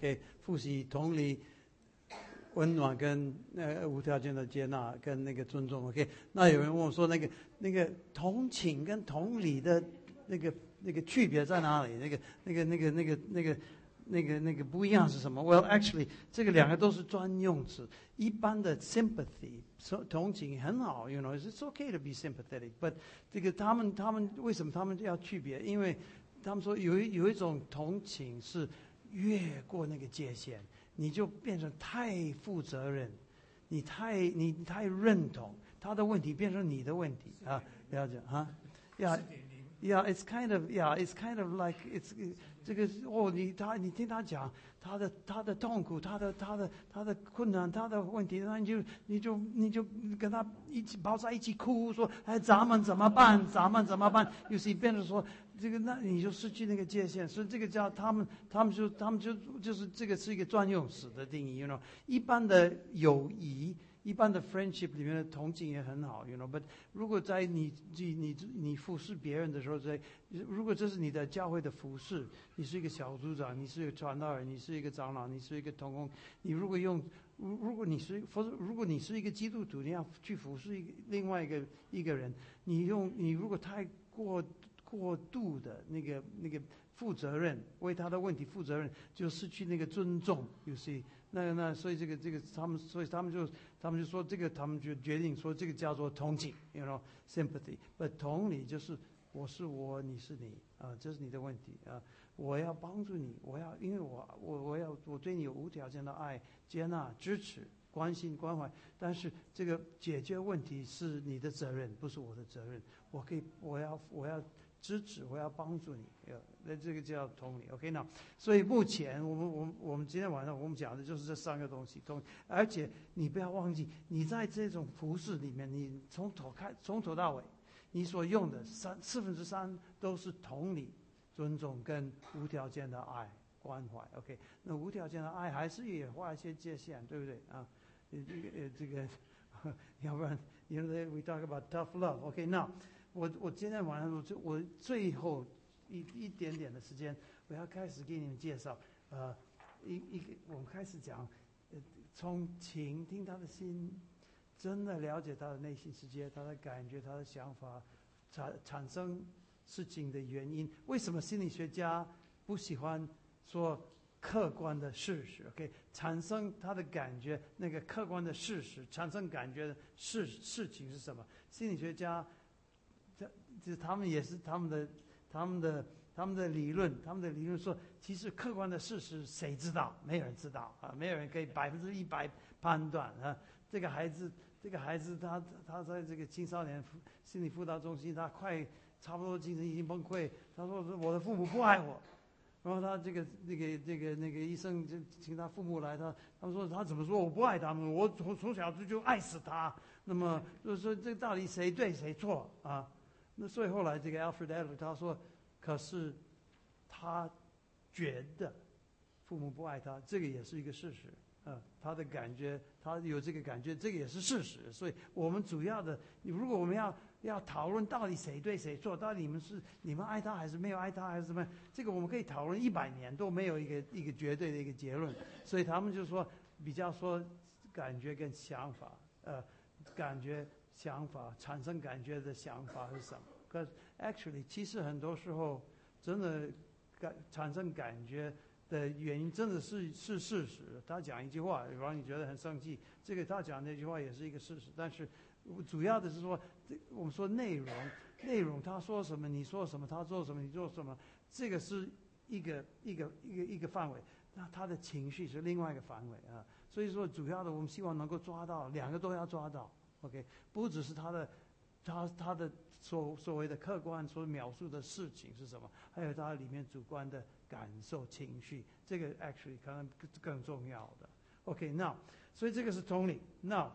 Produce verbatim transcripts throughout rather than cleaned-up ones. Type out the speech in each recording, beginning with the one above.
OK， 复习同理、温暖跟呃无条件的接纳跟那个尊重。OK， 那有人问我说，那个那个同情跟同理的那个那个区别在哪里？那个那个那个那个那个那个那个不一样是什么 ？Well, actually， 这个两个都是专用词。一般的 sympathy 同情很好 ，you know， it's okay to be sympathetic，but 这个他们他们为什么他们要区别？因为他们说有一有一种同情是越过那个界限，你就变成太负责任，你太你太认同他的问题，变成你的问题啊，了解啊？呀。Yeah, it's kind of yeah, it's kind of like it's 这个哦，你他你听他讲他的他的痛苦，他的他的他的困难，他的问题，那你就你就你就跟他一起抱在一起哭，说哎，咱们怎么办？咱们怎么办？有时变成说这个，那你就失去那个界限，所以这个叫他们他们就他们就就是这个是一个专用词的定义 ，you know， 一般的友谊。一般的 friendship 里面的同情也很好 ，you know。But 如果在你你你你服侍别人的时候，在如果这是你的教会的服侍，你是一个小组长，你是一个传道人，你是一个长老，你是一个同工，你如果用如如果你是如果你是一个基督徒，你要去服侍一个另外一个一个人，你用你如果太过过度的那个那个负责任，为他的问题负责任，就失去那个尊重。You see， 那那所以这个这个他们，所以他们就他们就说这个，他们就决定说这个叫做同情 ，you know sympathy。But 同理就是我是我，你是你啊，这是你的问题啊，我要帮助你，我要因为我我我要我对你有无条件的爱、接纳、支持、关心、关怀，但是这个解决问题是你的责任，不是我的责任。我可以，我要我要。支持，我要帮助你，那这个叫同理 ，OK 那，所以目前我们我们我们今天晚上我们讲的就是这三个东西，同，而且你不要忘记，你在这种服事里面，你从头开从头到尾，你所用的三四分之三都是同理、尊重跟无条件的爱关怀 ，OK， 那无条件的爱还是也画一些界限，对不对啊？这个这个，要不然，you know we talk about tough love，OK， 那。我我今天晚上我就我最后一一点点的时间，我要开始给你们介绍，呃，一一个我们开始讲，呃，从倾听他的心，真的了解他的内心世界，他的感觉，他的想法，产产生事情的原因。为什么心理学家不喜欢说客观的事实 ？OK， 产生他的感觉，那个客观的事实，产生感觉的事事情是什么？心理学家。这这他们也是他们的他们的他们的理论，他们的理论说，其实客观的事实谁知道？没有人知道啊，没有人可以百分之一百判断啊。这个孩子，这个孩子他他在这个青少年心理辅导中心，他快差不多精神已经崩溃。他说我的父母不爱我，然后他这个那个这个那个医生就请他父母来，他他们说他怎么说我不爱他们？我从从小就就爱死他。那么就是说这到底谁对谁错啊？那所以后来这个 Alfred Adler 他说，可是他觉得父母不爱他，这个也是一个事实啊。他的感觉，他有这个感觉，这个也是事实。所以我们主要的，如果我们要要讨论到底谁对谁错，到底你们是你们爱他还是没有爱他还是怎么样，这个我们可以讨论一百年都没有一个一个绝对的一个结论。所以他们就说比较说感觉跟想法，呃，感觉。想法产生感觉的想法是什么？可是 actually 其实很多时候真的感产生感觉的原因真的是是事实。他讲一句话让你觉得很生气，这个他讲那句话也是一个事实。但是主要的是说，我们说内容，内容他说什么，你说什么，他做什么，你做什么，这个是一个一个一个一个范围。那他的情绪是另外一个范围啊。所以说，主要的我们希望能够抓到，两个都要抓到。OK， 不只是他的，他他的所所谓的客观所描述的事情是什么，还有他里面主观的感受情绪，这个 actually 可能更重要的。OK，now， 所以这个是同理。now，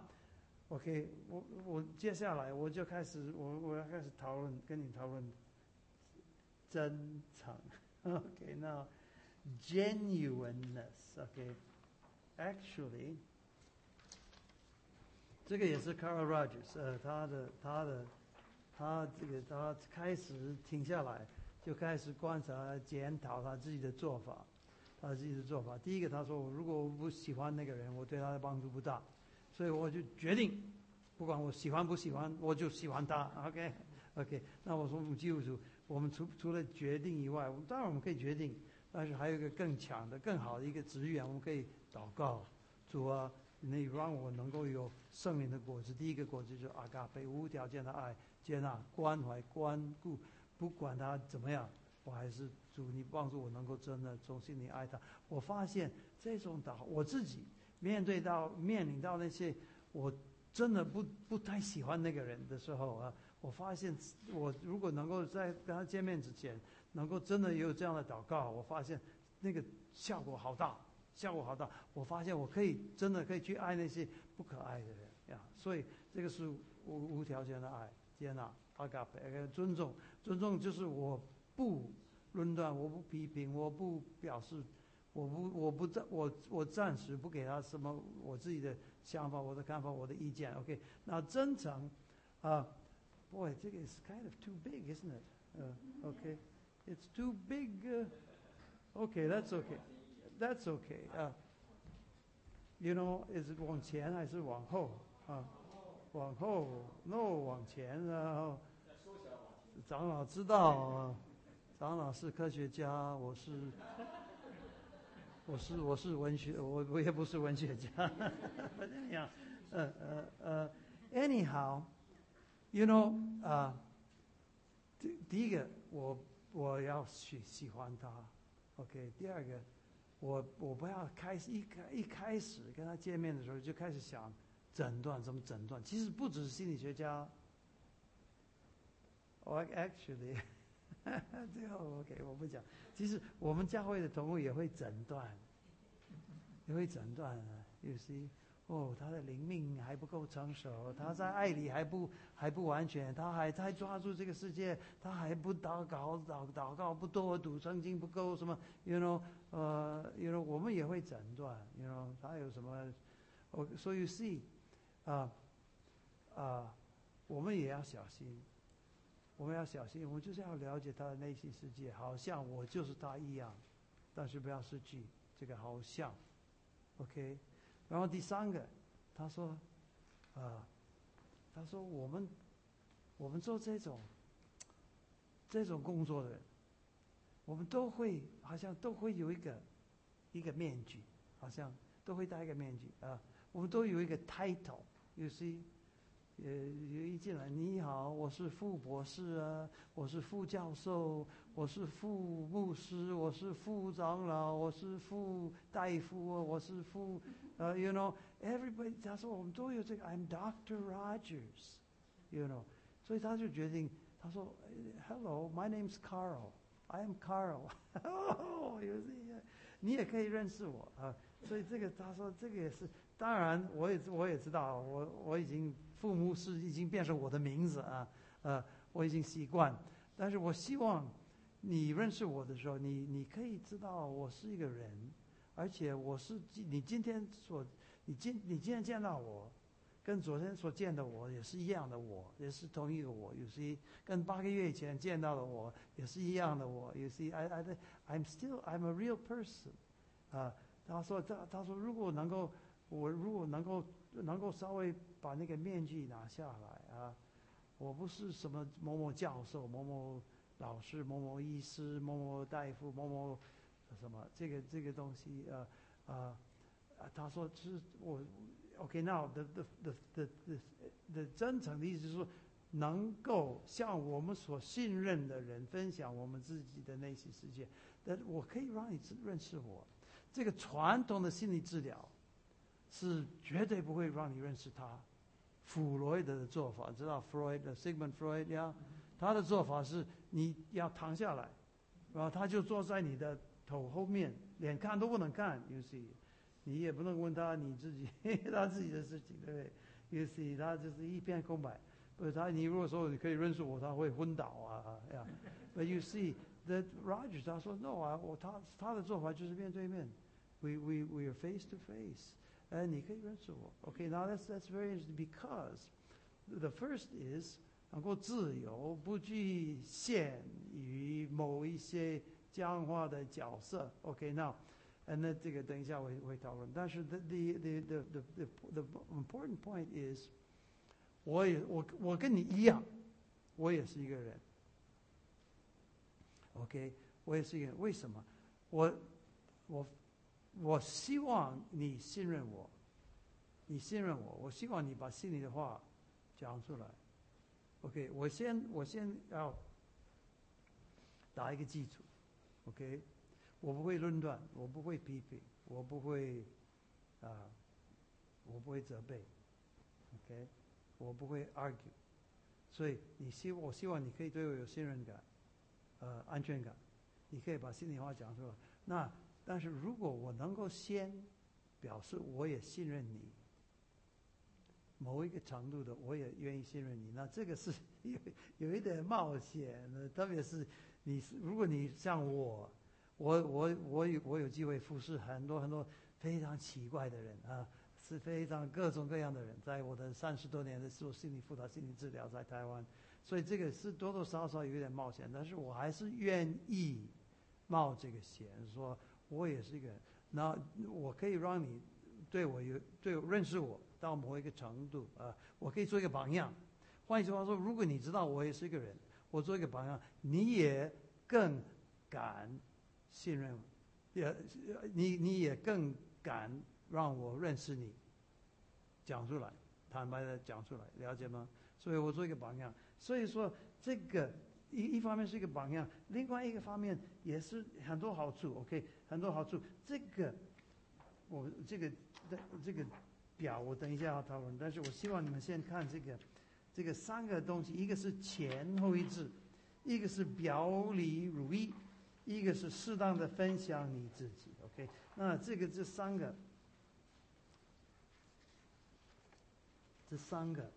OK， 我我接下来我就开始我我要开始讨论，跟你讨论真诚。OK，now genuineness。OK，actually。这个也是 Carl Rogers， 呃，他的他的他这个他开始停下来，就开始观察检讨他自己的做法。 他自己的做法。第一个，他说，如果我不喜欢那个人，我对他的帮助不大，所以我就决定，不管我喜欢不喜欢，我就喜欢他。OK OK。那我说我们基督徒，我们除除了决定以外，当然我们可以决定，但是还有一个更强的、更好的一个职愿，我们可以祷告，主啊，你让我能够有圣灵的果子。第一个果子就是阿嘎贝，无条件的爱、接纳、关怀、关顾，不管他怎么样，我还是主，你帮助我能够真的从心里爱他。我发现这种祷，我自己面对到面临到那些我真的不不太喜欢那个人的时候啊，我发现我如果能够在跟他见面之前，能够真的有这样的祷告，我发现那个效果好大。效果好大，我发现我可以真的可以去爱那些不可爱的人呀，所以这个是无无条件的爱，接纳、阿嘎贝、尊重。尊重就是我不论断，我不批评，我不表示，我不我不暂我我暂时不给他什么我自己的想法、我的看法、我的意见。OK， 那真诚啊、uh, ，boy， 这个 is kind of too big, isn't it？ 呃、uh, OK， it's too big、uh, OK, that's OK。That's okay. 啊、uh, ，You know, is it 往前还是往后啊？往后 ，No， 往前，然后长老知道啊，长老是科学家，我是我是我是文学，我我也不是文学家。那样，呃呃呃 ，Anyhow，You know 啊、uh, ，第第一个我我要喜喜欢他 ，OK， 第二个。我我不要开始一开一开始跟他见面的时候就开始想诊断怎么诊断，其实不只是心理学家。我、oh, actually， 这个 OK 我不讲。其实我们教会的同工也会诊断，也会诊断啊。有些哦，他的灵命还不够成熟，他在爱里还不还不完全，他还在抓住这个世界，他还不祷告祷祷告不多，读圣经不够什么 ，you know， 呃 ，you know， 我们也会诊断 ，you know， 他有什么，哦，所以 see， 啊啊，我们也要小心，我们要小心，我们就是要了解他的内心世界，好像我就是他一样，但是不要失去这个好像 ，OK。然后第三个，他说，啊、呃，他说我们，我们做这种，这种工作的人，我们都会好像都会有一个，一个面具，好像都会戴一个面具啊、呃，我们都有一个 title，you see， 呃，有一进来，你好，我是副博士啊，我是副教授，我是副牧师，我是副长老，我是副大夫，我是副。Uh, you know, everybody， 他说我们都有这个 ，I'm Doctor Rogers, you know， 所以他就决定，他说 ，Hello, my name's Carl, I am Carl 。哦，有这个，你也可以认识我啊。所以这个他说这个也是，当然我也我也知道，我我已经父母是已经变成我的名字啊，呃，我已经习惯，但是我希望你认识我的时候，你你可以知道我是一个人。而且我是你今天所你今你今天见到我，跟昨天所见的我也是一样的我，也是同一个我。有些跟八个月以前见到的我也是一样的我。有些 I I I'm still I'm a real person。啊，他说他他说如果能够我如果能够能够稍微把那个面具拿下来啊，我不是什么某某教授、某某老师、某某医师、某某大夫、某某。什么这个这个东西呃呃他说是我 OK now the the the the the the 真诚的意思是说能够向我们所信任的人分享我们自己的内心世界，但我可以让你认识我。这个传统的心理治疗是绝对不会让你认识他。弗洛伊德的做法，知道 Freud 的 Sigmund Freud 呀，他的做法是你要躺下来，然后他就坐在你的头后面，连看都不能看 ，you see， 你也不能问他你自己他自己的事情，对不对 ？you see， 他就是一片空白。不是他，你如果说你可以认识我，他会昏倒啊呀。But you see that Rogers 他说 no 啊，我他他的做法就是面对面 ，we we we are face to face， 呃，你可以认识我。Okay， now that's that's very interesting because the first is 能够自由，不局限于某一些僵化的角色 ，OK， now， 呃，那这个等一下我会讨论。但是 the the the the the the important point is， 我也我我跟你一样，我也是一个人。OK， 我也是一个人。为什么？我我我希望你信任我，你信任我，我希望你把心里的话讲出来。OK， 我先我先要打一个基础。OK， 我不会论断，我不会批评，我不会啊、呃，我不会责备。OK， 我不会 argue。所以你希我希望你可以对我有信任感，呃，安全感，你可以把心里话讲出来。那但是如果我能够先表示我也信任你，某一个程度的我也愿意信任你，那这个是有有一点冒险的，特别是你如果你像我，我我我有我有机会服侍很多很多非常奇怪的人啊，是非常各种各样的人，在我的三十多年的做心理辅导、心理治疗在台湾，所以这个是多多少少有一点冒险，但是我还是愿意冒这个险，说我也是一个人，那我可以让你对我有对我认识我到某一个程度啊、呃，我可以做一个榜样。换句话说，如果你知道我也是一个人，我做一个榜样，你也更敢信任，也你你也更敢让我认识你，讲出来，坦白的讲出来，了解吗？所以我做一个榜样。所以说这个一一方面是一个榜样，另外一个方面也是很多好处。OK， 很多好处。这个我这个这个表我等一下要讨论，但是我希望你们先看这个这个三个东西，一个是前后一致，一个是表里如一，一个是适当的分享你自己。OK， 那这个这三个这三个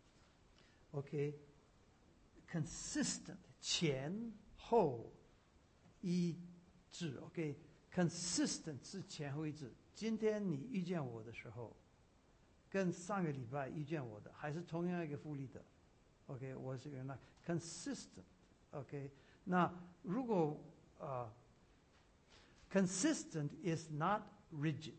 OK，consistent、okay， 前后一致。 OK，consistent、okay， 是前后一致。今天你遇见我的时候，跟上个礼拜遇见我的还是同样一个福利的。 OK， 我是原来 consistent。 OK， 那如果呃、uh, consistent is not rigid。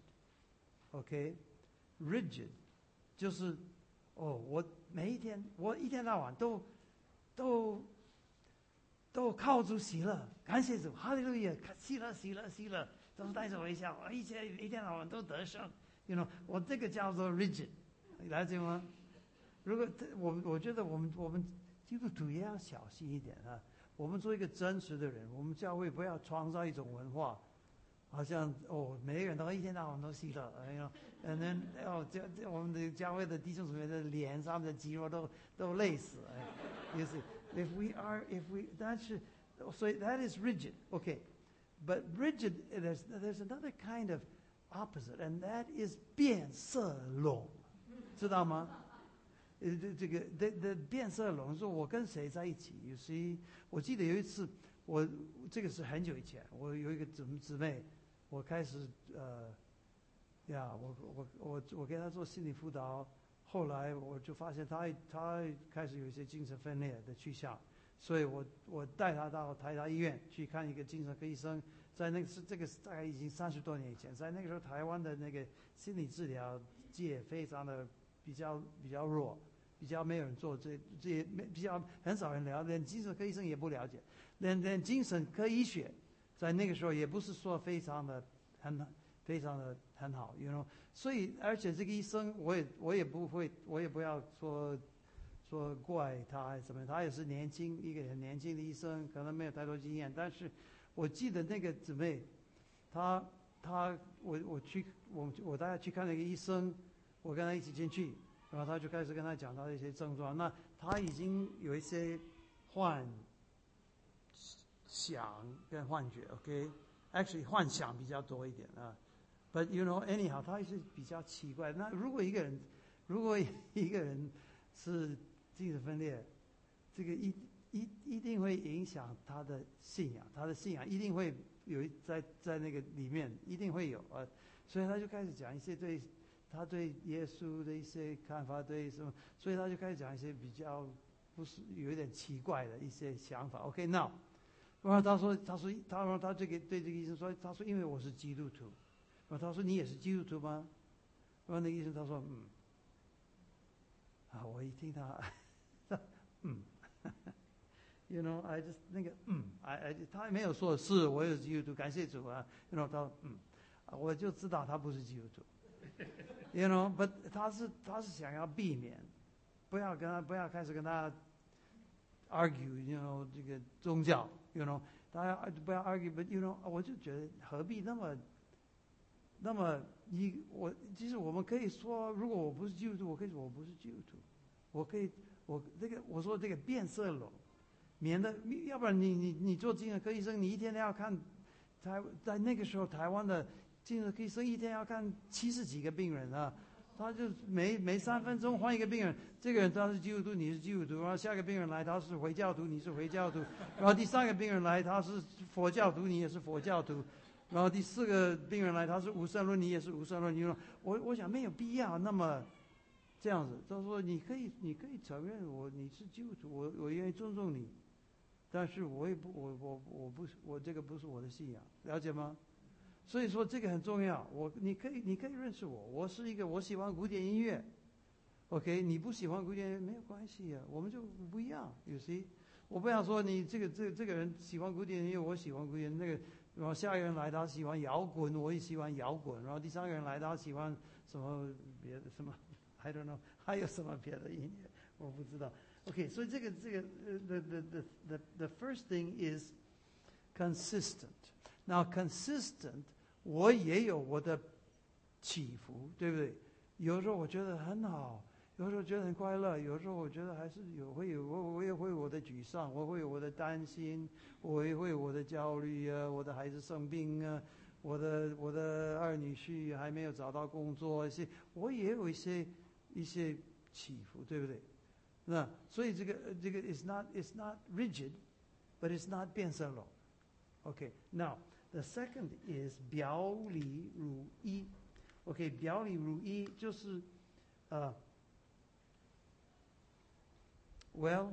OK，rigid、okay？ 就是哦，我每一天我一天到晚都都都靠主喜乐，感谢主，哈利路亚，喜乐喜乐喜乐，都是带着微笑，一切一天到晚都得胜。You know， 我这个叫做 rigid， 了解吗？如果我我觉得我们我们基督徒也要小心一点啊。我们做一个真实的人，我们教会不要创造一种文化，好像哦，每个人都一天到晚都喜乐，哎呦，嗯，那哦，这这我们的教会的弟兄姊妹的脸上的肌肉都都累死，哎，you see, if we are, if we， 但是，所以 that is rigid, okay, but rigid there's there's another kind of opposite, and that is 变色龙，知道吗？呃，这个的的变色龙说，我跟谁在一起？有谁？我记得有一次，我这个是很久以前，我有一个姊姊妹，我开始呃，呀，我我我我给她做心理辅导，后来我就发现她她开始有一些精神分裂的趋向，所以我我带她到台大医院去看一个精神科医生，在那个是这个大概已经三十多年以前，在那个时候台湾的那个心理治疗界非常的比较比较弱。比较没有人做这这些，比较很少人聊，连精神科医生也不了解，连连精神科医学，在那个时候也不是说非常的很非常的很好 ，you know， 所以而且这个医生我也我也不会，我也不要说说怪他还是怎么样，他也是年轻一个很年轻的医生，可能没有太多经验，但是我记得那个姊妹，她她我我去我我带她去看那个医生，我跟她一起进去。然后他就开始跟他讲他的一些症状，那他已经有一些幻想跟幻觉 ，OK，actually、okay? 幻想比较多一点啊。But you know anyhow， 他是比较奇怪。那如果一个人，如果一个人是精神分裂，这个一一一定会影响他的信仰，他的信仰一定会有在在那个里面一定会有啊，所以他就开始讲一些对。他对耶稣的一些看法，对什么，所以他就开始讲一些比较不是有一点奇怪的一些想法。OK， now， 然后他说，他说，他说他这个对这个医生说，他说因为我是基督徒，然后他说你也是基督徒吗？然后那个医生他说嗯，啊，我一听他，嗯。You know, I just 那个嗯，I I 他没有说是我也是基督徒，感谢主啊。You know，他嗯，我就知道他不是基督徒。You know，but 他是他是想要避免，不要跟他不要开始跟他 argue，you know 这个宗教 ，you know， 大家不要 argue，but you know， 我就觉得何必那么那么一我其实我们可以说，如果我不是基督徒，我可以说我不是基督徒，我可以我这个我说这个变色龙。免得，要不然你你你做精神科医生，你一天要看台在那个时候台湾的精神科医生一天要看七十几个病人啊，他就每每三分钟换一个病人，这个人他是基督徒，你是基督徒，然后下个病人来他是回教徒，你是回教徒，然后第三个病人来他是佛教徒，你也是佛教徒，然后第四个病人来他是无神论，你也是无神论，你说我我想没有必要那么这样子，他说你可以你可以承认我你是基督徒，我我愿意尊重你。但是我也不，我我我不是我这个不是我的信仰，了解吗？所以说这个很重要。我你可以你可以认识我，我是一个我喜欢古典音乐 ，OK？ 你不喜欢古典音乐没有关系啊，我们就不一样。有些我不想说你这个这个这个人喜欢古典音乐，我喜欢古典那个，然后下一个人来他喜欢摇滚，我也喜欢摇滚，然后第三个人来他喜欢什么别的什么 ，I don't know， 还有什么别的音乐我不知道。Okay, so 这个这个 the the the the the first thing is consistent. Now consistent， 我也有我的起伏，对不对？有时候我觉得很好，有时候觉得很快乐，有时候我觉得还是有会有我我也会有我的沮丧，我会有我的担心，我也会有我的焦虑啊，我的孩子生病啊，我的我的二女婿还没有找到工作，一些我也有一些一些起伏，对不对？那所以这个这个 is not is not rigid, but it's not 变色龙。Okay, now the second is 表里如一。Okay, 表里如一就是呃、uh, ，well，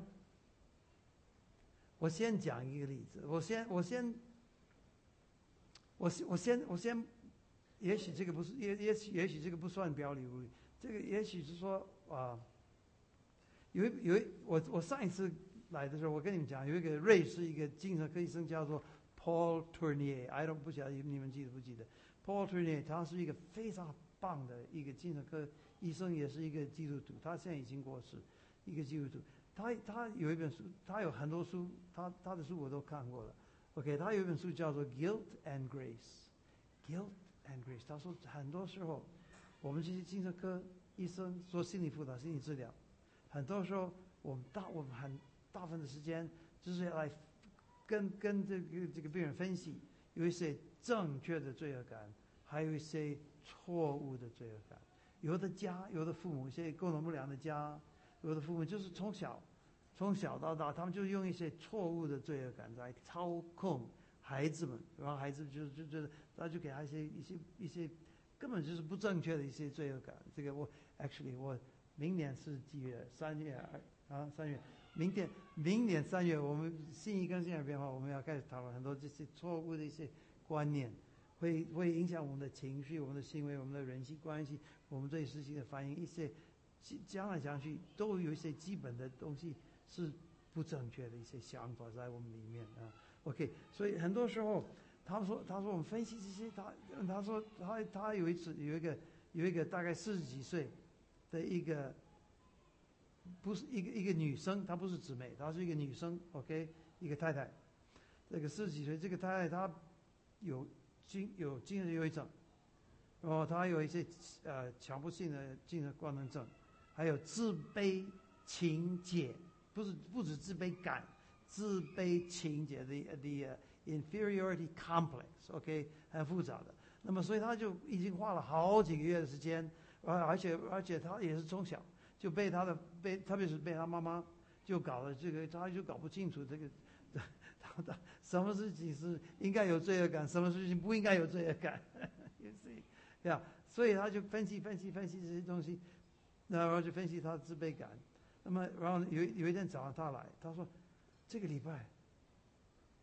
我先讲一个例子，我先我先我我先我先，也许这个不是也也许也许这个不算表里如一，这个也许是说啊。Uh, 有一有一我我上一次来的时候，我跟你们讲，有一个瑞士一个精神科医生叫做 Paul Tournier，I don't 不晓得你们记得不记得 ？Paul Tournier 他是一个非常棒的一个精神科医生，也是一个基督徒，他现在已经过世，一个基督徒。他他有一本书，他有很多书，他他的书我都看过了。OK， 他有一本书叫做 Guilt and Grace，Guilt and Grace。他说很多时候我们这些精神科医生做心理辅导、心理治疗。很多时候，我们大我们很大部分的时间就是来跟跟这个这个病人分析，有一些正确的罪恶感，还有一些错误的罪恶感。有的家，有的父母，一些功能不良的家，有的父母就是从小从小到大，他们就用一些错误的罪恶感来操控孩子们，然后孩子就就觉得，他就给他一些一些一些根本就是不正确的一些罪恶感。这个我 actually 我。明年是几月？三月啊，三月。明天，明年三月，我们新一更新的变化，我们要开始讨论很多这些错误的一些观念，会会影响我们的情绪、我们的行为、我们的人际关系、我们对事情的反应。一些讲来讲去，都有一些基本的东西是不正确的一些想法在我们里面啊。OK， 所以很多时候，他说，他说我们分析这些，他他说他他有一次有一个有一个大概四十几岁。的一个不是一个一个女生，她不是姊妹，她是一个女生 ，OK， 一个太太，这个四十几岁，这个太太她有精有精神忧郁症，然后她有一些呃强迫性的精神官能症，还有自卑情结，不是不止自卑感，自卑情结的 the inferiority complex，OK， 很复杂的。那么所以她就已经花了好几个月的时间。而且而且他也是从小就被他的被特别是被他妈妈就搞了这个，他就搞不清楚这个他他什么事情是应该有罪恶感，什么事情不应该有罪恶感，也是呀，所以他就分析分析分析这些东西，然后就分析他的自卑感。那么然后有有一天早上他来，他说这个礼拜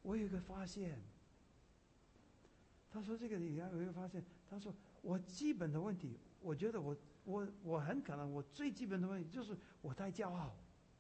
我有一个发现。他说这个你有一个发现，他说我基本的问题，我觉得我我我很可能我最基本的问题就是我太骄傲。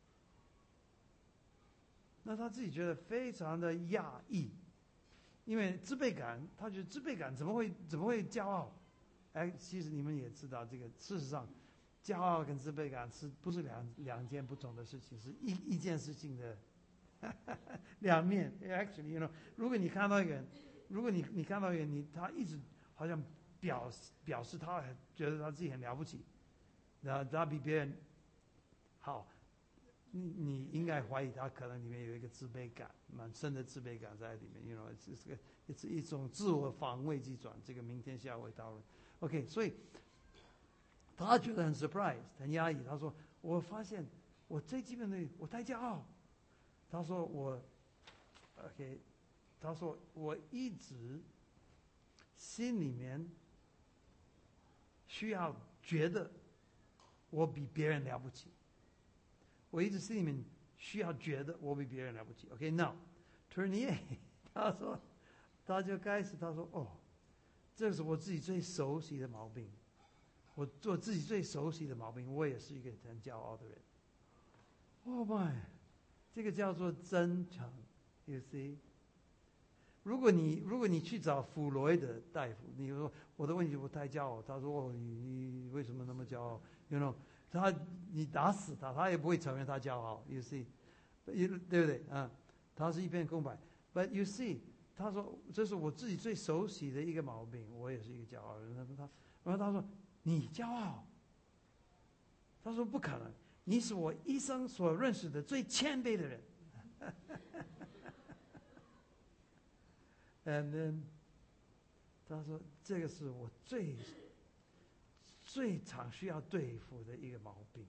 那他自己觉得非常的压抑，因为自卑感，他觉得自卑感怎么会怎么会骄傲？哎，其实你们也知道，这个事实上，骄傲跟自卑感是不是两两件不同的事情？是一一件事情的两面。Actually，you know，如果你看到一个人，如果你你看到一个人，你他一直好像表表示他觉得他自己很了不起，然后他比别人好。你你应该怀疑他可能里面有一个自卑感，蛮深的自卑感在里面，因为这是个是一种自我防卫机转。这个明天下会讨论。OK， 所以他觉得很 surprise， 很压抑。他说：“我发现我最基本的我太骄傲。”他说我 OK， 他说我一直心里面需要觉得我比别人了不起。我一直心里面需要觉得我比别人了不起。OK，now， Tournier 他说，他就开始他说哦，这是我自己最熟悉的毛病，我做自己最熟悉的毛病，我也是一个很骄傲的人。Oh my， 这个叫做真诚。You see， 如果你如果你去找弗洛伊德大夫，你说我的问题我太骄傲，他说哦，你你为什么那么骄傲 ？You know。他，你打死他，他也不会承认他骄傲。You see， 对不对？啊，他是一片空白。But you see， 他说这是我自己最熟悉的一个毛病，我也是一个骄傲的人。他，然后他说你骄傲，他说不可能，你是我一生所认识的最谦卑的人。And then， 他说这个是我最。最常需要对付的一个毛病。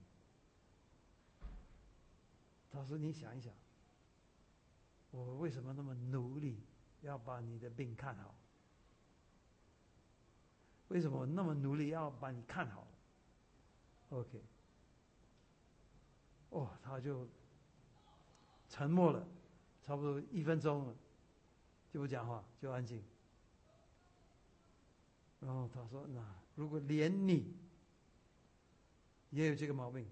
他说：“你想一想，我为什么那么努力要把你的病看好？为什么我那么努力要把你看好 ？”OK， 哦，他就沉默了，差不多一分钟了，就不讲话，就安静。然后他说：“那如果连你也有这个毛病，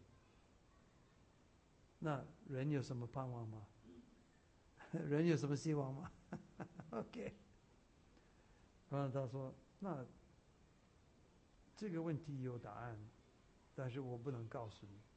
那人有什么盼望吗？人有什么希望吗？” OK。然后他说：“那这个问题有答案，但是我不能告诉你。”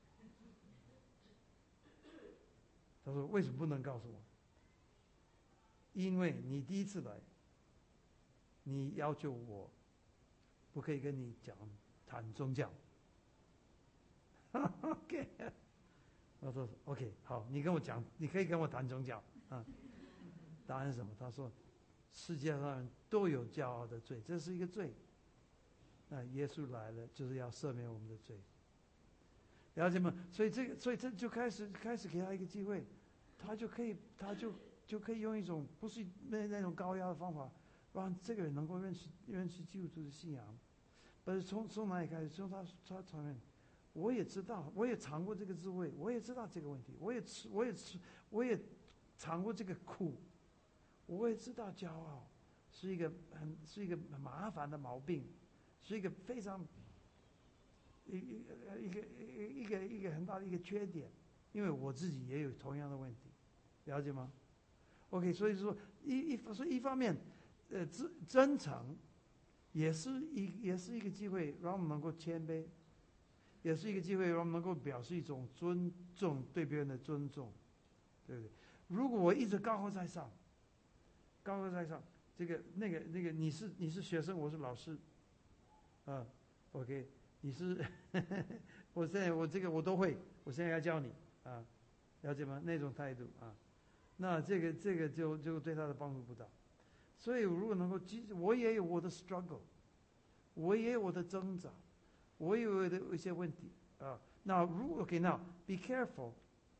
他说：“为什么不能告诉我？因为你第一次来，你要求我不可以跟你讲谈宗教。”OK， 我说 OK， 好，你跟我讲，你可以跟我谈宗教啊。答案是什么？他说，世界上人都有骄傲的罪，这是一个罪。那耶稣来了，就是要赦免我们的罪，了解吗？所以这个，所以这就开始开始给他一个机会，他就可以，他就就可以用一种不是那那种高压的方法，让这个人能够认识认识基督徒的信仰。不是从从哪里开始？从他他承认，我也知道，我也尝过这个滋味，我也知道这个问题，我也吃，我也吃，我也尝过这个苦，我也知道骄傲是一个很是一个很麻烦的毛病，是一个非常一一个一个一个一个很大的一个缺点，因为我自己也有同样的问题，了解吗 ？OK， 所以说一一所以一方面，呃，真真诚。也是一也是一个机会，让我们能够谦卑，也是一个机会，让我们能够表示一种尊重，对别人的尊重，对不对？如果我一直高高在上，高高在上，这个那个那个，你是你是学生，我是老师，啊 ，OK， 你是，呵呵我现在我这个我都会，我现在要教你啊，了解吗？那种态度啊，那这个这个就就对他的帮助不大。所以，如果能够，我也有我的 struggle， 我也有我的挣扎，我也有我的一些问题啊。那如果 OK， 那 be careful。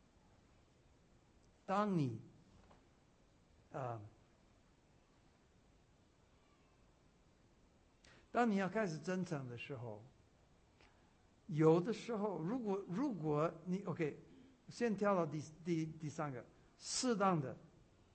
当你啊，当你要开始真诚的时候，有的时候，如果如果你 OK， 先跳到第第第三个，适当的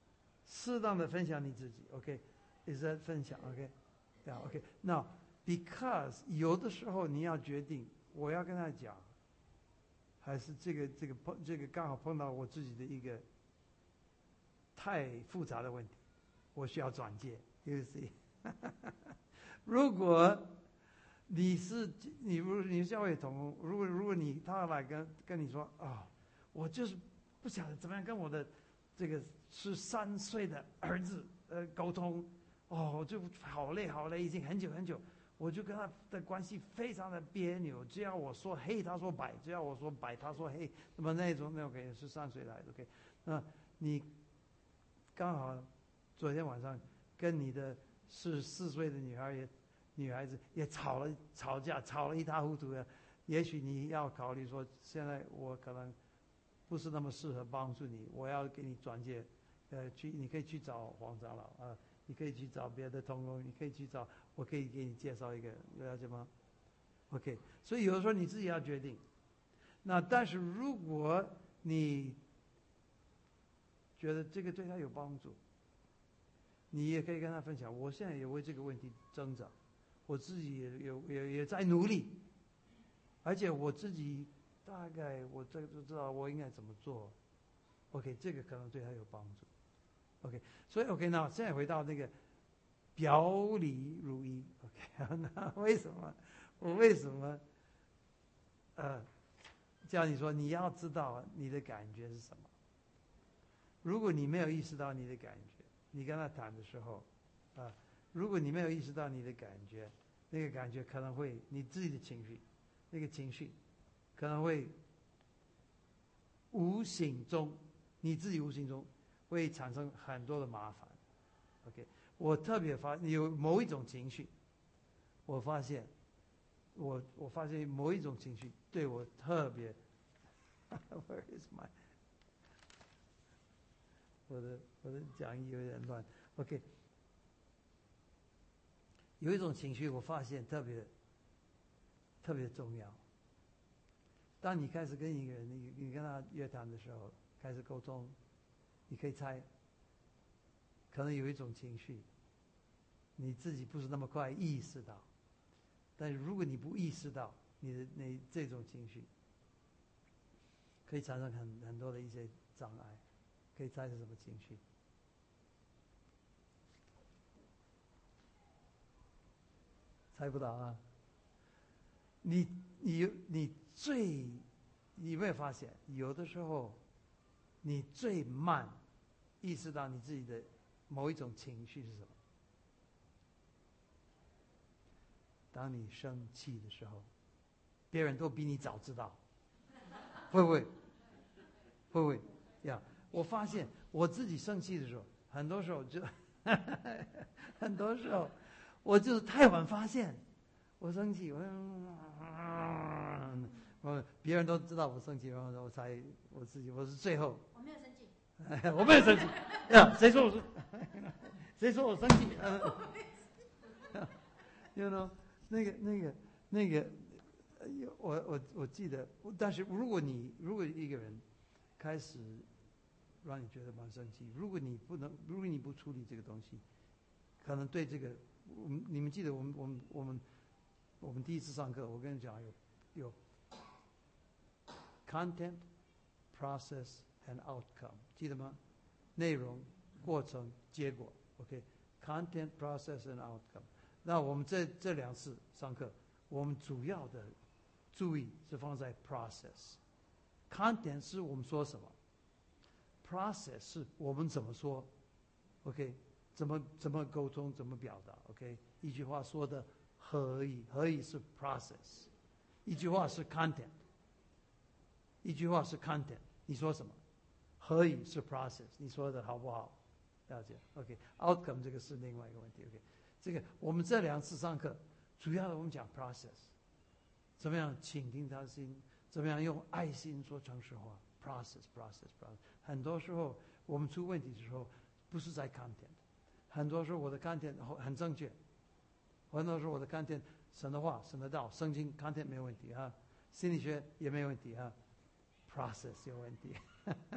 适当的分享你自己 ，OK，is、okay? that 分享 ，OK，yeah, OK，now because 有的时候你要决定我要跟他讲，还是这个这个碰这个刚好碰到我自己的一个太复杂的问题，我需要转介 ，you see 。如果你是你如你是教会同工，如果如果你他来跟跟你说啊、哦，我就是不晓得怎么样跟我的这个十三岁的儿子呃沟通，哦，我就好累好累，已经很久很久，我就跟他的关系非常的别扭。只要我说黑，他说白；只要我说白，他说黑。那么那种那 OK 十三岁来的 OK， 那你刚好昨天晚上跟你的十四岁的女孩也。女孩子也吵了吵架，吵了一塌糊涂的。也许你要考虑说，现在我可能不是那么适合帮助你，我要给你转介，呃，去你可以去找黄长老啊、呃，你可以去找别的同工，你可以去找，我可以给你介绍一个，了解吗 ？OK， 所以有的时候你自己要决定。那但是如果你觉得这个对他有帮助，你也可以跟他分享。我现在也为这个问题挣扎。我自己也也也也在努力，而且我自己大概我这个就知道我应该怎么做。OK， 这个可能对他有帮助。OK， 所以 OK， 那现在回到那个表里如一。OK， 那为什么我为什么呃叫你说你要知道你的感觉是什么？如果你没有意识到你的感觉，你跟他谈的时候啊。呃如果你没有意识到你的感觉，那个感觉可能会你自己的情绪，那个情绪可能会无形中，你自己无形中会产生很多的麻烦。OK， 我特别发有某一种情绪，我发现，我我发现某一种情绪对我特别。Where is my？ 我的我的讲义有点乱。OK。有一种情绪，我发现特别特别重要。当你开始跟一个人，你你跟他约谈的时候，开始沟通，你可以猜，可能有一种情绪，你自己不是那么快意识到，但是如果你不意识到你的那这种情绪，可以产生很很多的一些障碍。可以猜是什么情绪？猜不到啊！你你你最，你有没有发现，有的时候你最慢意识到你自己的某一种情绪是什么？当你生气的时候，别人都比你早知道，会不会？会不会？呀、yeah, 我发现我自己生气的时候，很多时候就很多时候我就是太晚发现我生气，我我别人都知道我生气，然后我才我自己我是最后。 我没有生气。 我没有生气呀，谁说我是？谁说我生气？you know 那个那个那个，我我我记得，但是如果你如果一个人开始让你觉得蛮生气，如果你不能，如果你不处理这个东西，可能对这个，我们你们记得我们我们我们我们第一次上课，我跟你讲有有 content, process and outcome， 记得吗？内容、过程、结果 ，OK，content, process and outcome。那我们这这两次上课，我们主要的注意是放在 process。content 是我们说什么 ，process 是我们怎么说 ，OK， 怎么怎么沟通，怎么表达 ，OK， 一句话说的合意，合意是 process， 一句话是 content， 一句话是 content， 你说什么？合意是 process， 你说的好不好？了解 ，OK，outcome、okay, 这个是另外一个问题 ，OK， 这个我们这两次上课，主要的我们讲 process， 怎么样倾听他的心。怎么样用爱心说诚实话 ？Process, process, process。很多时候我们出问题的时候，不是在 content， 很多时候我的 content 很正确，很多时候我的 content 神的话、神的道、圣经 content 没有问题啊，心理学也没有问题啊 ，process 有问题。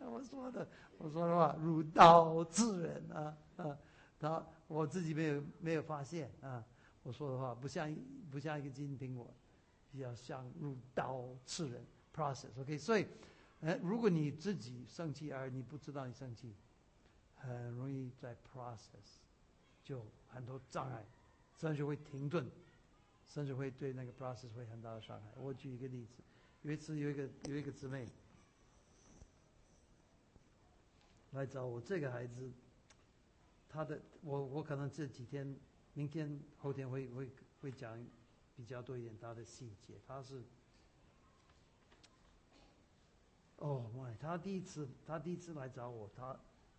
我说的，我说的话如刀刺人啊啊！他我自己没有没有发现啊，我说的话不像不像一个金苹果，比较像如刀刺人 process。OK， 所以，呃，如果你自己生气而你不知道你生气，很容易在 process 就很多障碍，甚至会停顿，甚至会对那个 process 会很大的伤害。我举一个例子，有一次有一个有一个姊妹来找我，这个孩子，他的我我可能这几天、明天、后天会会会讲比较多一点他的细节。他是，哦妈，他第一次他第一次来找我，他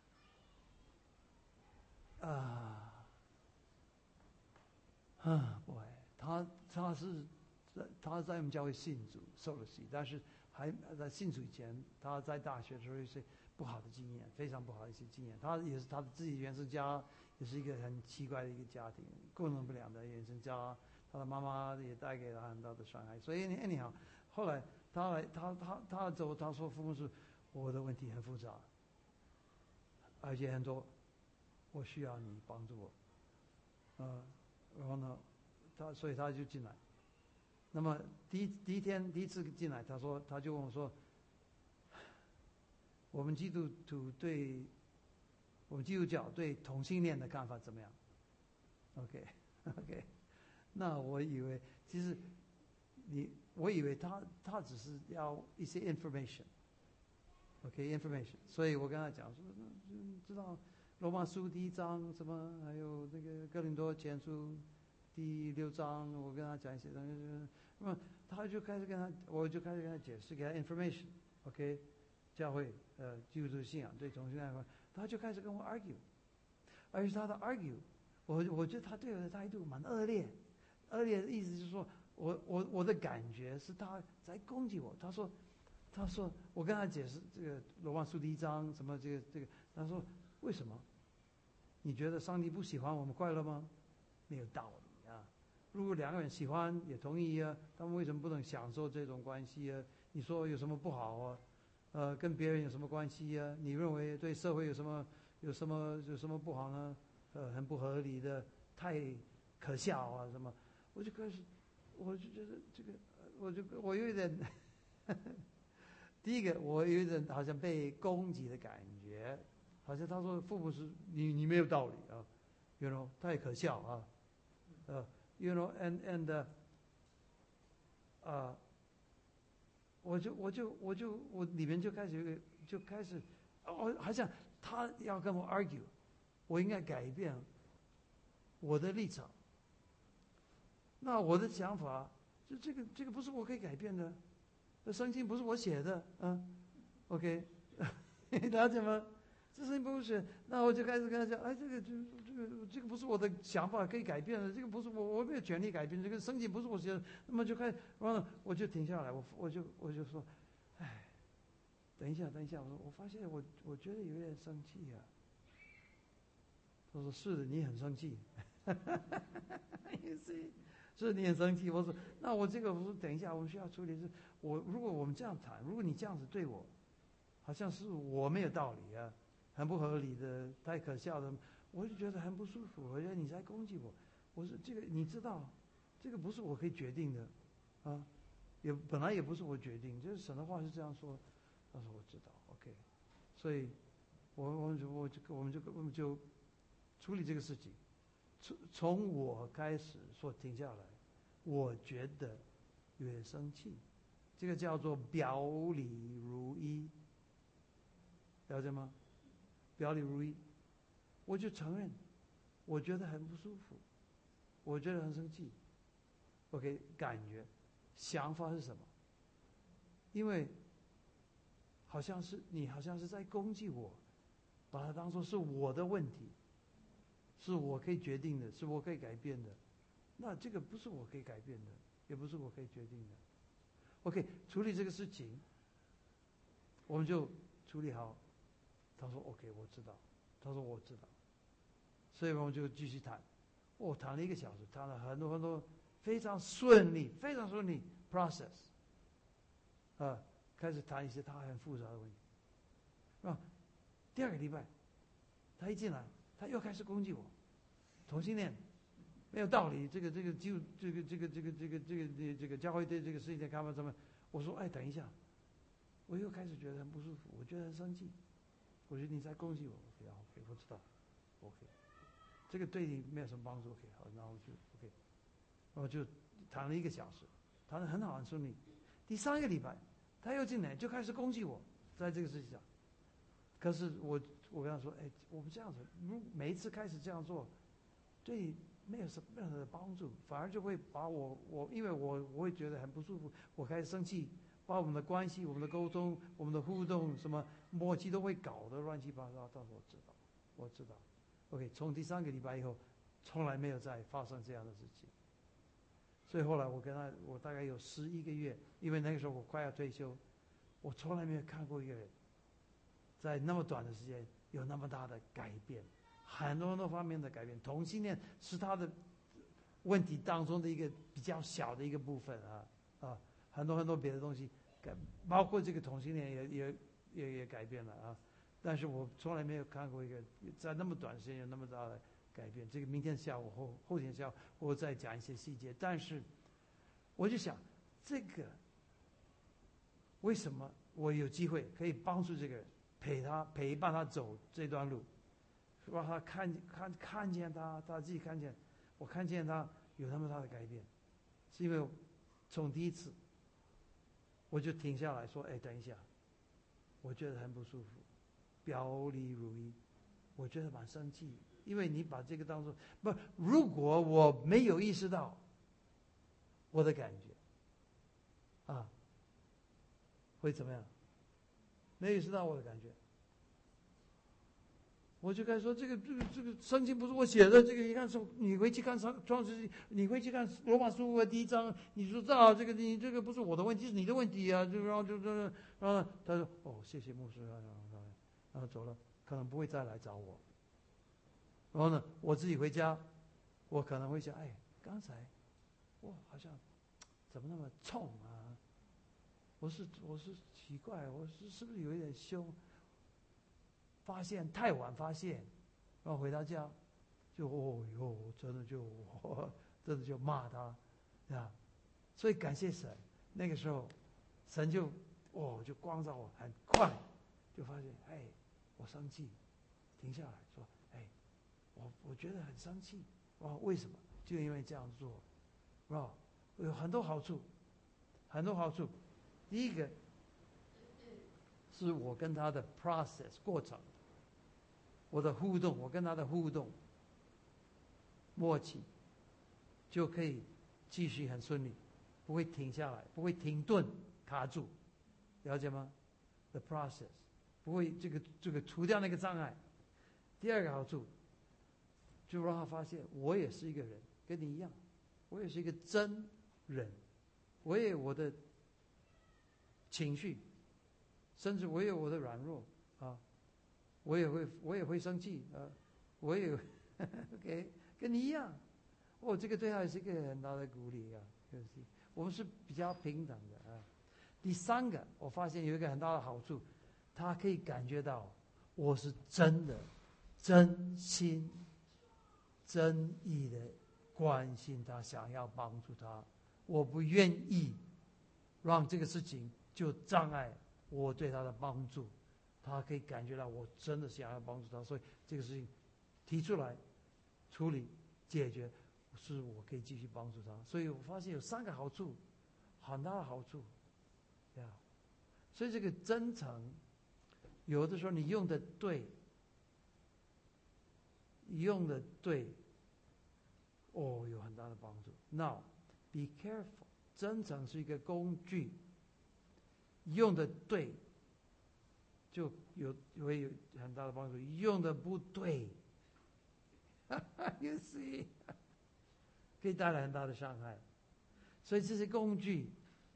啊啊 boy，他他是在他在我们教会信主受了洗，但是还在信主以前，他在大学的时候有一些不好的经验，非常不好的一些经验。他也是他的自己原生家也是一个很奇怪的一个家庭，共存不良的原生家，他的妈妈也带给他很大的伤害。所以 anyhow， 后来他来他他他走，他说父母是我的问题很复杂，而且很多，我需要你帮助我，呃，然后呢，他所以他就进来。那么第一第一天第一次进来，他说他就问我说，我们基督徒对，我们基督教对同性恋的看法怎么样 ？OK OK， 那我以为其实你我以为他他只是要一些 information。OK information， 所以我跟他讲说，知道罗马书第一章什么，还有那个哥林多前书第六章，我跟他讲一些东西，那么他就开始跟他，我就开始跟他解释，给他 information。OK， 教会呃基督徒信仰对同性恋，他就开始跟我 argue， 而且他的 argue， 我我觉得他对我的态度蛮恶劣，恶劣的意思就是说我我我的感觉是他在攻击我，他说。他说：“我跟他解释这个罗马书第一章什么这个这个，他说为什么？你觉得上帝不喜欢我们快乐吗？没有道理啊！如果两个人喜欢也同意啊，他们为什么不能享受这种关系啊？你说有什么不好啊？呃，跟别人有什么关系啊？你认为对社会有什么有什么有什么不好呢？呃，很不合理的，太可笑啊什么？我就开始，我就觉得这个，我就我有点。”第一个，我有一种好像被攻击的感觉，好像他说父母是你你没有道理啊 ，you know 太可笑啊，呃 you know and and 啊、呃，我就我就我就我里面就开始有个就开始，哦，好像他要跟我 argue， 我应该改变我的立场，那我的想法就这个这个不是我可以改变的。这圣经不是我写的，嗯 ，OK， 你了解吗？这圣经不是写，那我就开始跟他讲，哎，这个就这个这个不是我的想法可以改变的，这个不是我我没有权利改变，这个圣经不是我写的，那么就开始，然后我就停下来，我我就我就说，哎，等一下等一下，我说我发现我我觉得有点生气啊。他说是的，你很生气。是是你很生气，我说那我这个我说等一下，我们需要处理是，我如果我们这样谈，如果你这样子对我，好像是我没有道理啊，很不合理的，太可笑的，我就觉得很不舒服，我觉得你在攻击我，我说这个你知道，这个不是我可以决定的，啊，也本来也不是我决定，就是神的话是这样说，他说我知道 ，OK， 所以我我就我就我们就我们就处理这个事情。从从我开始说停下来，我觉得有点生气，这个叫做表里如一，了解吗？表里如一，我就承认，我觉得很不舒服，我觉得很生气。OK， 感觉，想法是什么？因为好像是你好像是在攻击我，把它当作是我的问题。是我可以决定的，是我可以改变的，那这个不是我可以改变的，也不是我可以决定的。OK， 处理这个事情，我们就处理好。他说 OK， 我知道。他说我知道。所以我们就继续谈。我、哦、谈了一个小时，谈了很多很多，非常顺利，非常顺利 process。啊，开始谈一些他很复杂的问题。 啊，第二个礼拜，他一进来，他又开始攻击我，同性恋没有道理，这个这个就这个这个这个这个这个这个教会对这个事情的看法怎么？我说哎，等一下，我又开始觉得很不舒服，我觉得很生气，我觉得你在攻击我。OK， OK， 我知道 ，OK， 这个对你没有什么帮助。OK， 好，然后就 OK， 然后就谈了一个小时，谈得很好，很顺利。第三个礼拜，他又进来就开始攻击我，在这个事情上。可是我我跟他说，哎，我们这样子，如每一次开始这样做，对没有什么任何的帮助，反而就会把我我因为我我会觉得很不舒服，我开始生气，把我们的关系、我们的沟通、我们的互动、什么默契都会搞得乱七八糟。但是我知道，我知道 ，OK， 从第三个礼拜以后，从来没有再发生这样的事情。所以后来我跟他，我大概有十一个月，因为那个时候我快要退休，我从来没有看过一个人，在那么短的时间有那么大的改变，很多很多方面的改变。同性恋是他的问题当中的一个比较小的一个部分啊啊，很多很多别的东西改，包括这个同性恋也也也也改变了啊。但是我从来没有看过一个在那么短时间有那么大的改变。这个明天下午后后天下午我再讲一些细节。但是我就想，这个为什么我有机会可以帮助这个人，陪他陪伴他走这段路，让他看看看见他他自己看见，我看见他有那么大的改变，是因为从第一次我就停下来说，哎，等一下，我觉得很不舒服，表里如一，我觉得蛮生气，因为你把这个当作不，如果我没有意识到我的感觉啊，会怎么样？没有意识到我的感觉，我就该说这个这个这个圣经不是我写的，这个你看是，你回去看创创世纪，你回去看罗马书的第一章，你说啊，这个你这个不是我的问题，是你的问题啊，就然后就就然后他说哦，谢谢牧师啊，然后走了，可能不会再来找我。然后呢，我自己回家，我可能会想，哎，刚才我好像怎么那么冲啊？我是我是奇怪，我是是不是有一点凶？发现太晚发现，然后回到家，就哦哟，真的就真的就骂他，啊，所以感谢神，那个时候，神就哦就光照我，很快就发现，哎，我生气，停下来说，哎，我我觉得很生气，哦，为什么？就因为这样做，啊，有很多好处，很多好处。第一个是我跟他的 process 过程，我的互动，我跟他的互动默契，就可以继续很顺利，不会停下来，不会停顿卡住，了解吗 ？The process 不会这个这个除掉那个障碍。第二个好处，就让他发现我也是一个人，跟你一样，我也是一个真人，我也有我的情绪，甚至我也有我的软弱啊，我也会我也会生气啊，我也OK 跟你一样，哦，这个对他也是一个很大的鼓励啊，就是我们是比较平等的啊。第三个，我发现有一个很大的好处，他可以感觉到我是真的、真心、真意的关心他，想要帮助他，我不愿意让这个事情就障碍我对他的帮助，他可以感觉到我真的想要帮助他，所以这个事情提出来处理解决，是我可以继续帮助他。所以我发现有三个好处，很大的好处，对啊。所以这个真诚，有的时候你用的对，用的对，哦，有很大的帮助。Now, be careful， 真诚是一个工具。用的对，就有会有很大的帮助；用的不对，you see， 可以带来很大的伤害。所以这些工具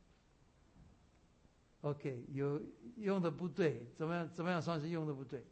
，OK， 有用的不对，怎么样？怎么样算是用的不对？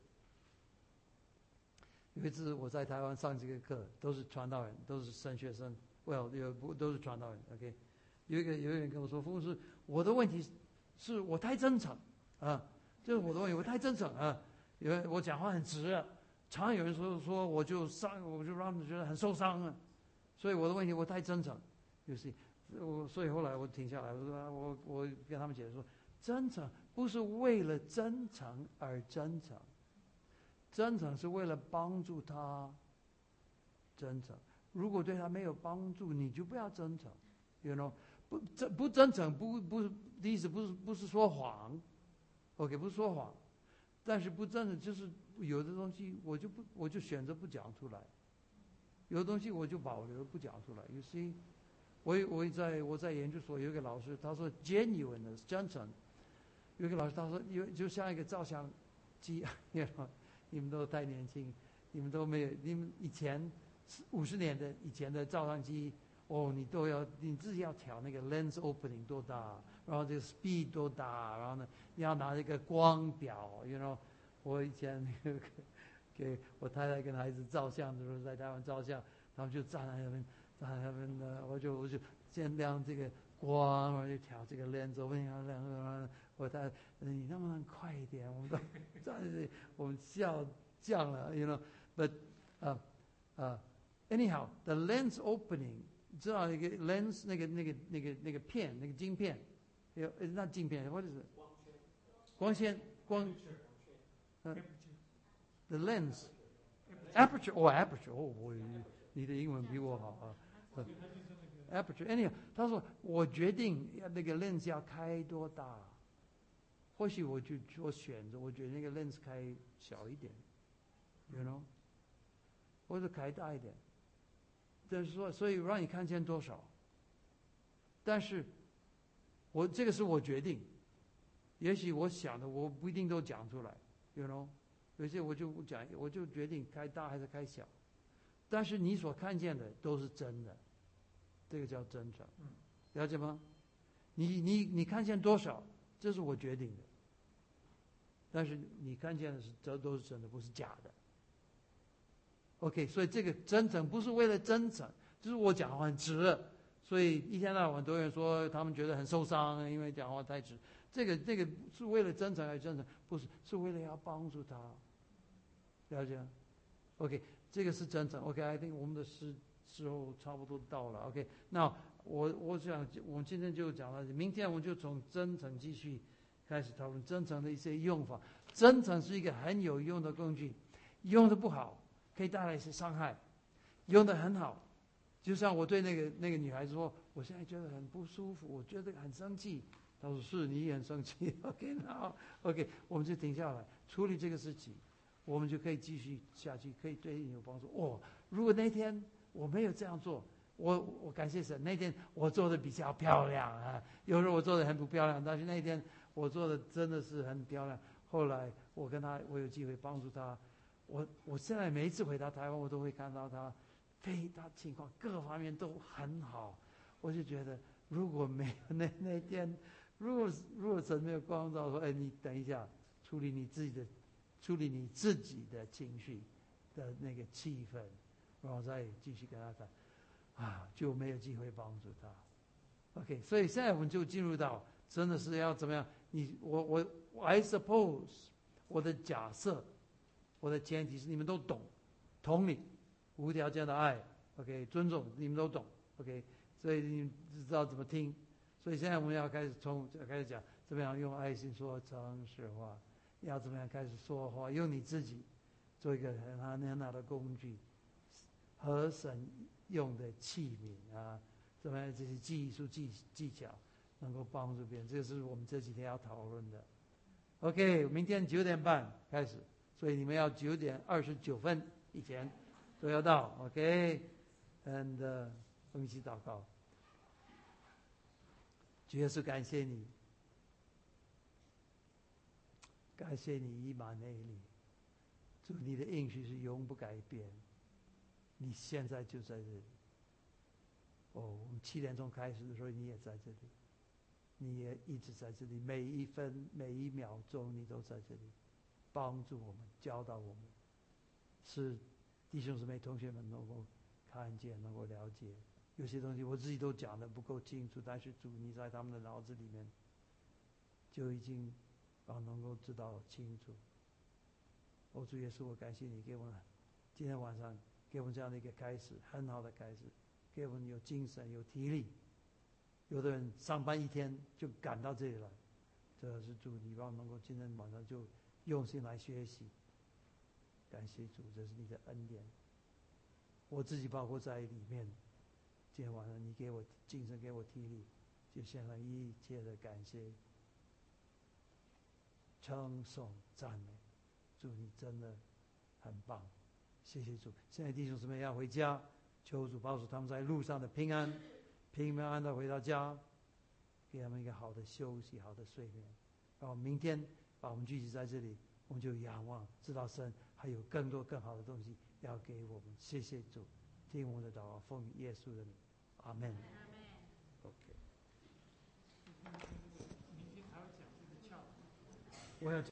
有一次我在台湾上这个课，都是传道人，都是神学生 ，well， 有不都是传道人 ，OK。有一个有一个人跟我说：“傅牧师，我的问题是我太真诚啊，这是我的问题，我太真诚啊。 因为我讲话很直啊，常有人说说我就伤，我就让他们觉得很受伤啊。所以我的问题我太真诚，就是我，所以后来我停下来，我说我我跟他们解释说，真诚不是为了真诚而真诚，真诚是为了帮助他。真诚，如果对他没有帮助，你就不要真诚。You know， 不真不真诚，不不的意思不是不是说谎 ，OK， 不是说谎，但是不真诚就是有的东西我就不我就选择不讲出来，有的东西我就保留不讲出来。You see， 我我在我在研究所有一个老师，他说 genuine 的真诚，有一个老师他说有就像一个照相机，你们都太年轻，你们都没有，你们以前五十年的以前的照相机。哦，你都要你自己要调那个 lens opening 多大，然后这个 speed 多大，然后呢，你要拿这个光表，you know， 我以前那个给我太太跟孩子照相的时候，在台湾照相，他们就站在那边，站在那边的，我就我就先亮这个光，我就调这个 lens opening， 亮，我太太，你能不能快一点？我们都站在这里，我们笑降了 ，you know，but 啊啊 anyhow，the lens opening。知道那个 lens 那个那个那个那个片那个镜片，有那镜片或者是光纤光呃 the lens aperture 哦 aperture 哦我你的英文比我好啊、呃、aperture anyway 他说我决定那个 lens 要开多大，或许我就我选择我觉得那个 lens 开小一点 you know 或者开大一点。就是说，所以让你看见多少，但是，我这个是我决定，也许我想的我不一定都讲出来 ，you know， 有些我就讲，我就决定开大还是开小，但是你所看见的都是真的，这个叫真诚，了解吗？你你你看见多少，这是我决定的，但是你看见的是这都是真的，不是假的。OK， 所以这个真诚不是为了真诚，就是我讲话很直，所以一天到晚很多人说他们觉得很受伤，因为讲话太直。这个这个是为了真诚而真诚，不是是为了要帮助他，了解 ？OK， 这个是真诚。OK，I think 我们的时时候差不多到了。OK， 那我我想我们今天就讲到，明天我们就从真诚继续开始讨论真诚的一些用法。真诚是一个很有用的工具，用的不好。可以带来一些伤害，用得很好，就像我对那个那个女孩子说，我现在觉得很不舒服，我觉得很生气。她说是你也很生气 ，OK， 那 OK， 我们就停下来处理这个事情，我们就可以继续下去，可以对你有帮助。哦，如果那天我没有这样做，我我感谢神，那天我做的比较漂亮啊，有时候我做的很不漂亮，但是那天我做的真的是很漂亮。后来我跟她，我有机会帮助她。我我现在每一次回到台湾，我都会看到他，非他情况各方面都很好，我就觉得如果没有那那天，如果如果神没有光照说，哎，你等一下，处理你自己的，处理你自己的情绪的那个气氛，然后再继续跟他谈，啊，就没有机会帮助他。OK， 所以现在我们就进入到真的是要怎么样？你我我 I suppose 我的假设。我的前提是你们都懂，同理，无条件的爱 ，OK， 尊重，你们都懂 ，OK， 所以你们知道怎么听。所以现在我们要开始从开始讲，怎么样用爱心说诚实话，要怎么样开始说话，用你自己做一个很好很好的工具，合神用的器皿啊，怎么样这些技术技技巧能够帮助别人，这是我们这几天要讨论的。OK， 明天九点半开始。所以你们要九点二十九分以前都要到 ，OK，and、uh, 我们一起祷告。主耶稣，感谢你，感谢你以马内利，主你的应许是永不改变，你现在就在这里。哦，我们七点钟开始的时候，你也在这里，你也一直在这里，每一分每一秒钟你都在这里。帮助我们，教导我们，是弟兄姊妹、同学们能够看见、能够了解。有些东西我自己都讲得不够清楚，但是主你在他们的脑子里面就已经啊能够知道清楚。 哦，主耶稣，我感谢你给我们今天晚上给我们这样的一个开始，很好的开始，给我们有精神有体力。有的人上班一天就赶到这里来，这是主，你让我能够今天晚上就用心来学习。感谢主，这是你的恩典，我自己包括在里面。今天晚上你给我精神，给我体力，就献上一切的感谢、称颂、赞美。主，你真的很棒，谢谢主。现在弟兄姊妹要回家，求主保守他们在路上的平安，平平安安的回到家，给他们一个好的休息、好的睡眠。然后明天把我们聚集在这里，我们就仰望，知道神还有更多更好的东西要给我们。谢谢主，听我们的祷告，奉耶稣的名，阿门。OK。 明天还要讲这个窍。 我要。